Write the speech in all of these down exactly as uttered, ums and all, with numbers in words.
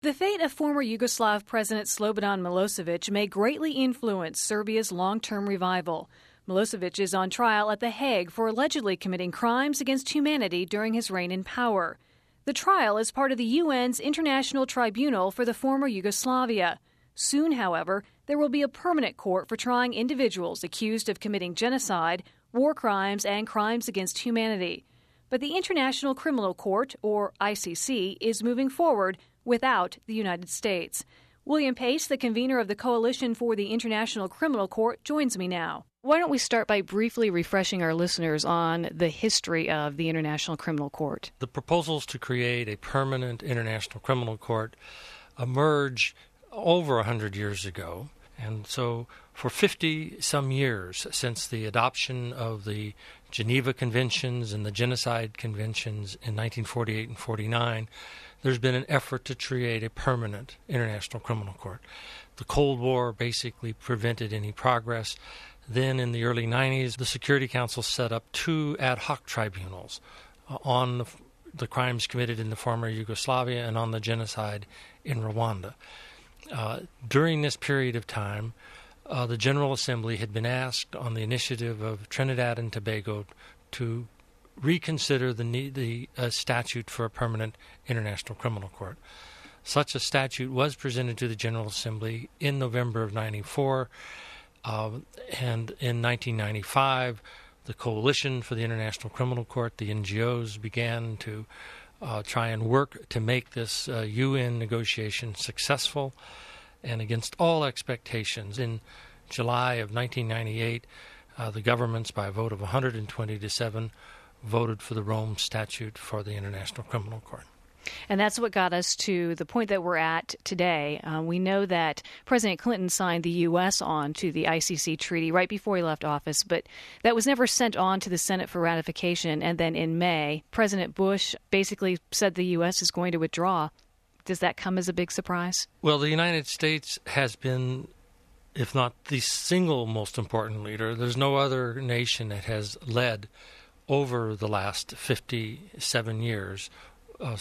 The fate of former Yugoslav President Slobodan Milosevic may greatly influence Serbia's long-term revival. Milosevic is on trial at The Hague for allegedly committing crimes against humanity during his reign in power. The trial is part of the U N's International Tribunal for the former Yugoslavia. Soon, however, there will be a permanent court for trying individuals accused of committing genocide, war crimes, and crimes against humanity. But the International Criminal Court, or I C C, is moving forward without the United States. William Pace, the convener of the Coalition for the International Criminal Court, joins me now. Why don't we start by briefly refreshing our listeners on the history of the International Criminal Court? The proposals to create a permanent International Criminal Court emerged over one hundred years ago. And so for fifty-some years since the adoption of the Geneva Conventions and the Genocide Conventions in nineteen forty-eight and forty-nine, there's been an effort to create a permanent International Criminal Court. The Cold War basically prevented any progress. Then in the early nineties, the Security Council set up two ad hoc tribunals uh, on the, the crimes committed in the former Yugoslavia and on the genocide in Rwanda. Uh, during this period of time, uh, the General Assembly had been asked on the initiative of Trinidad and Tobago to reconsider the, need, the uh, statute for a permanent International Criminal Court. Such a statute was presented to the General Assembly in November of ninety-four, uh, and in nineteen ninety-five, the Coalition for the International Criminal Court, the N G Os, began to uh, try and work to make this uh, U N negotiation successful. And against all expectations, in July of nineteen ninety-eight, uh, the governments, by a vote of one hundred twenty to seven, voted for the Rome Statute for the International Criminal Court. And that's what got us to the point that we're at today. Uh, we know that President Clinton signed the U S on to the I C C treaty right before he left office, but that was never sent on to the Senate for ratification. And then in May, President Bush basically said the U S is going to withdraw. Does that come as a big surprise? Well, the United States has been, if not the single most important leader, there's no other nation that has led over the last fifty-seven years uh,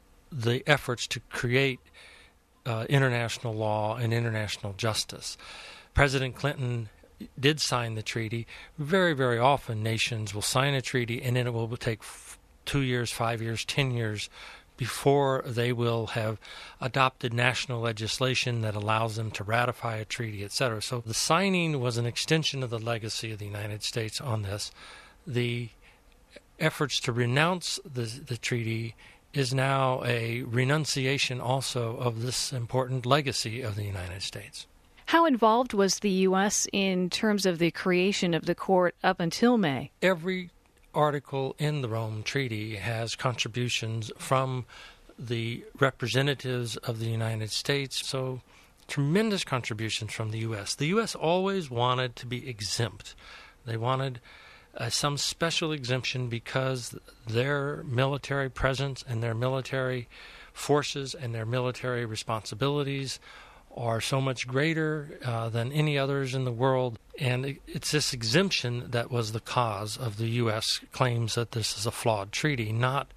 the efforts to create uh, international law and international justice. President Clinton did sign the treaty. Very, very often nations will sign a treaty and then it will take f- two years, five years, ten years before they will have adopted national legislation that allows them to ratify a treaty, et cetera. So the signing was an extension of the legacy of the United States on this. The efforts to renounce the, the treaty is now a renunciation also of this important legacy of the United States. How involved was the U S in terms of the creation of the court up until May? Every article in the Rome Treaty has contributions from the representatives of the United States, so tremendous contributions from the U S. The U S always wanted to be exempt. They wanted uh, some special exemption because their military presence and their military forces and their military responsibilities are so much greater uh, than any others in the world. And it's this exemption that was the cause of the U S claims that this is a flawed treaty, not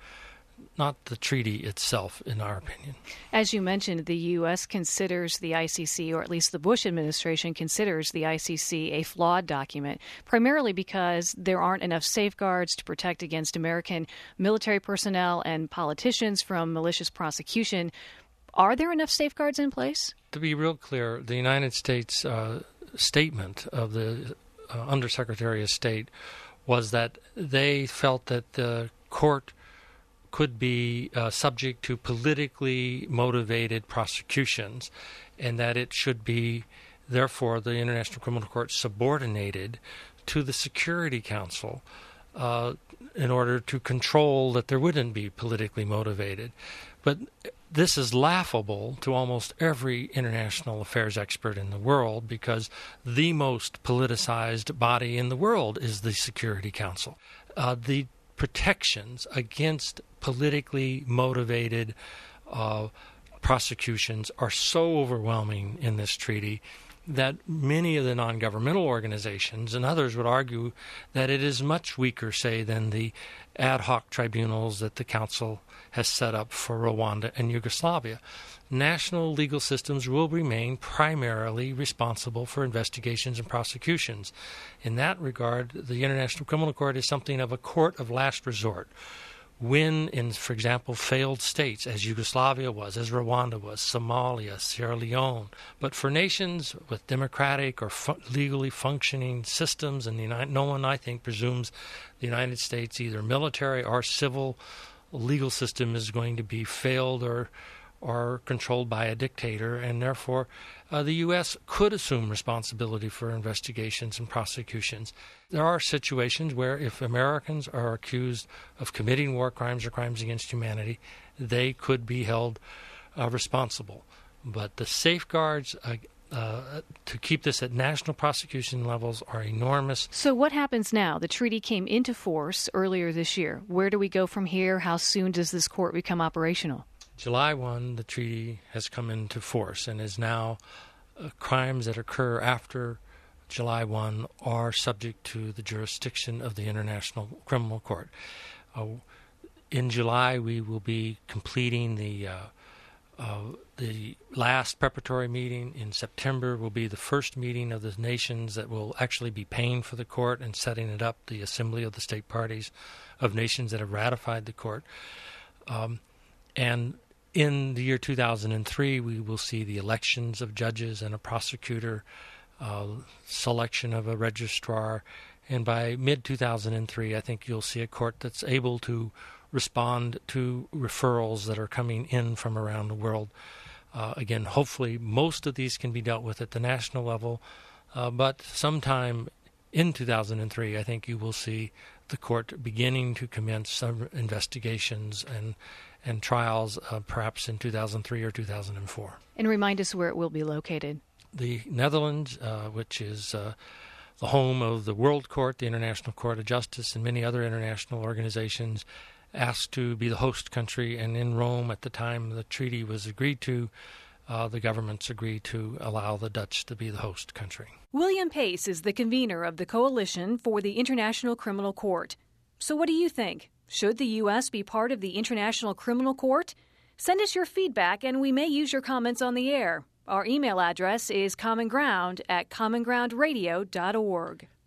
not the treaty itself, in our opinion. As you mentioned, the U S considers the I C C, or at least the Bush administration considers the I C C a flawed document, primarily because there aren't enough safeguards to protect against American military personnel and politicians from malicious prosecution. Are there enough safeguards in place? To be real clear, the United States uh, statement of the uh, Undersecretary of State was that they felt that the court could be uh, subject to politically motivated prosecutions, and that it should be, therefore, the International Criminal Court subordinated to the Security Council uh, in order to control that there wouldn't be politically motivated. But this is laughable to almost every international affairs expert in the world, because the most politicized body in the world is the Security Council. Uh, the protections against politically motivated uh, prosecutions are so overwhelming in this treaty that many of the non-governmental organizations and others would argue that it is much weaker, say, than the ad hoc tribunals that the Council has set up for Rwanda and Yugoslavia. National legal systems will remain primarily responsible for investigations and prosecutions. In that regard, the International Criminal Court is something of a court of last resort. When, in, for example, failed states, as Yugoslavia was, as Rwanda was, Somalia, Sierra Leone, but for nations with democratic or fu- legally functioning systems, and the United, no one, I think, presumes the United States, either military or civil legal system, is going to be failed or or controlled by a dictator, and therefore uh, the U S could assume responsibility for investigations and prosecutions. There are situations where if Americans are accused of committing war crimes or crimes against humanity, they could be held uh, responsible. But the safeguards uh, uh, to keep this at national prosecution levels are enormous. So what happens now? The treaty came into force earlier this year. Where do we go from here? How soon does this court become operational? July first, the treaty has come into force and is now uh, crimes that occur after July first are subject to the jurisdiction of the International Criminal Court. Uh, in July, we will be completing the uh, uh, the last preparatory meeting. In September will be the first meeting of the nations that will actually be paying for the court and setting it up, the Assembly of the State Parties of nations that have ratified the court. Um, and in the year two thousand three, we will see the elections of judges and a prosecutor, uh, selection of a registrar, and by mid two thousand three, I think you'll see a court that's able to respond to referrals that are coming in from around the world. Uh, again, hopefully most of these can be dealt with at the national level, uh, but sometime in two thousand three, I think you will see the court beginning to commence some investigations and and trials, uh, perhaps in two thousand three or two thousand four. And remind us where it will be located. The Netherlands, uh, which is uh, the home of the World Court, the International Court of Justice, and many other international organizations, asked to be the host country. And in Rome, at the time the treaty was agreed to, uh, the governments agreed to allow the Dutch to be the host country. William Pace is the convener of the Coalition for the International Criminal Court. So what do you think? Should the U S be part of the International Criminal Court? Send us your feedback and we may use your comments on the air. Our email address is commonground at commongroundradio dot org.